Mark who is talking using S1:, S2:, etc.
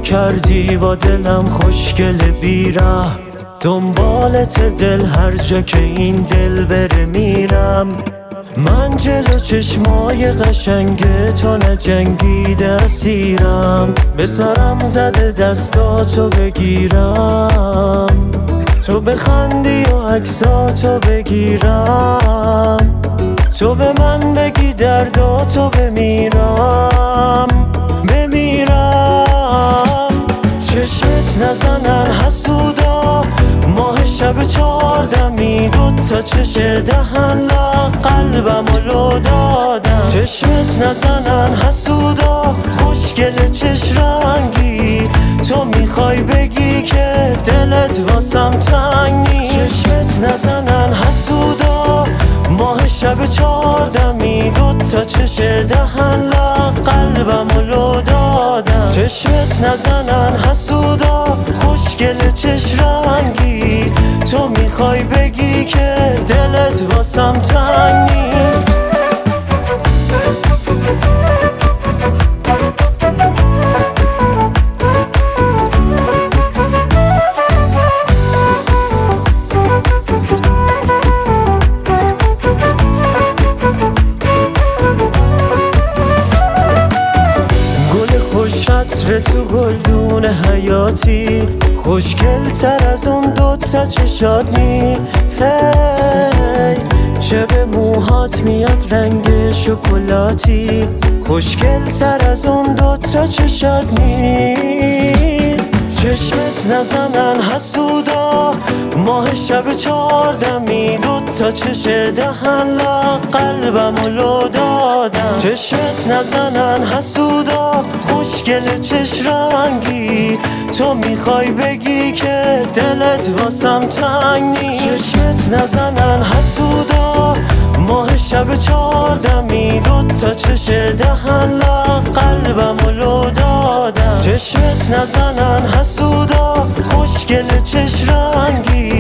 S1: کردی با دلم خوشگل بیره، دنبالت دل هر جا که این دل بره میرم. من جلو چشمای قشنگ تو نجنگیده اسیرم، به سرم زده دستاتو بگیرم، تو بخندی و عکساتو بگیرم، تو به من بگی درداتو بمیرم. چشمت نزنن حسودا، ماه شب 14 دوتا چش دهن لا قلبمو لو دادم. چشمت نزنن حسودا، خوشگل چش رنگی، تو میخوای بگی که دلت واسم تنگ نیست. چشمت نزنن حسودا، ماه شب 14 دوتا چش دهن لا قلبمو لو دادم. چشمت نزنن حسودا، خوشگل چش رنگی، تو میخوای بگی که دلت واسم تنگ نیست. عطر تو گلدون حیاتی، خوشگل تر از اون دوتا چشات نی. هی چه به موهات میاد رنگ شکلاتی، خوشگل تر از اون دوتا چشات نی. چشمت نزنن حسودا، ماه شب 14 دوتا چش دهن لا قلبمو لو دادم. چشمت نزنن حسودا، خوشگل چش رنگی، تو میخوای بگی که دلت واسم تنگ نیست. چشمت نزنن حسودا، ماه شب 14 دوتا چش دهن لا قلبمو لو دادم. چشمت نزنن حسودا، خوشگل چش رنگی،